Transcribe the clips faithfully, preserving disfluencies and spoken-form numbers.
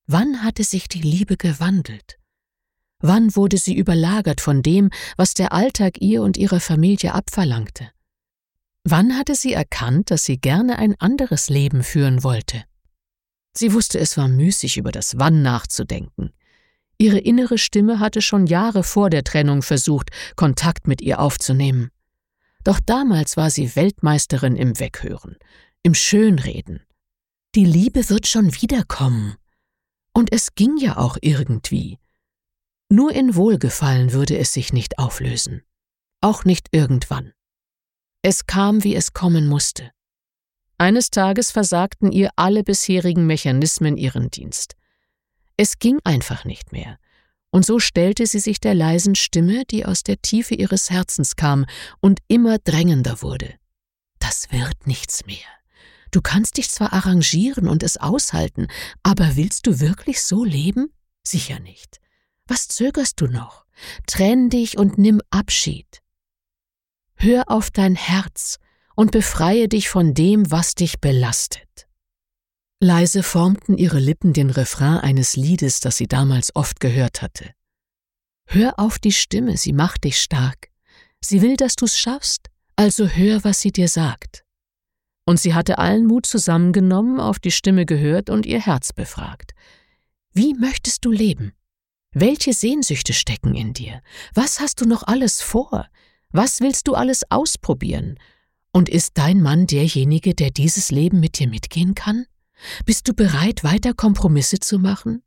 Wann hatte sich die Liebe gewandelt? Wann wurde sie überlagert von dem, was der Alltag ihr und ihrer Familie abverlangte? Wann hatte sie erkannt, dass sie gerne ein anderes Leben führen wollte? Sie wusste, es war müßig, über das Wann nachzudenken. Ihre innere Stimme hatte schon Jahre vor der Trennung versucht, Kontakt mit ihr aufzunehmen. Doch damals war sie Weltmeisterin im Weghören, im Schönreden. Die Liebe wird schon wiederkommen. Und es ging ja auch irgendwie. Nur in Wohlgefallen würde es sich nicht auflösen. Auch nicht irgendwann. Es kam, wie es kommen musste. Eines Tages versagten ihr alle bisherigen Mechanismen ihren Dienst. Es ging einfach nicht mehr. Und so stellte sie sich der leisen Stimme, die aus der Tiefe ihres Herzens kam und immer drängender wurde. Das wird nichts mehr. Du kannst dich zwar arrangieren und es aushalten, aber willst du wirklich so leben? Sicher nicht. Was zögerst du noch? Trenn dich und nimm Abschied. Hör auf dein Herz und befreie dich von dem, was dich belastet. Leise formten ihre Lippen den Refrain eines Liedes, das sie damals oft gehört hatte. Hör auf die Stimme, sie macht dich stark. Sie will, dass du's schaffst, also hör, was sie dir sagt. Und sie hatte allen Mut zusammengenommen, auf die Stimme gehört und ihr Herz befragt. Wie möchtest du leben? Welche Sehnsüchte stecken in dir? Was hast du noch alles vor? Was willst du alles ausprobieren? Und ist dein Mann derjenige, der dieses Leben mit dir mitgehen kann? Bist du bereit, weiter Kompromisse zu machen?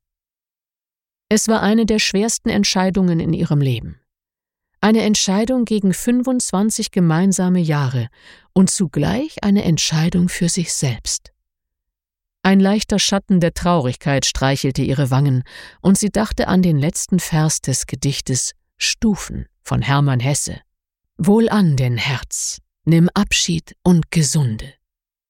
Es war eine der schwersten Entscheidungen in ihrem Leben. Eine Entscheidung gegen fünfundzwanzig gemeinsame Jahre und zugleich eine Entscheidung für sich selbst. Ein leichter Schatten der Traurigkeit streichelte ihre Wangen, und sie dachte an den letzten Vers des Gedichtes »Stufen« von Hermann Hesse. Wohlan denn, Herz, nimm Abschied und gesunde.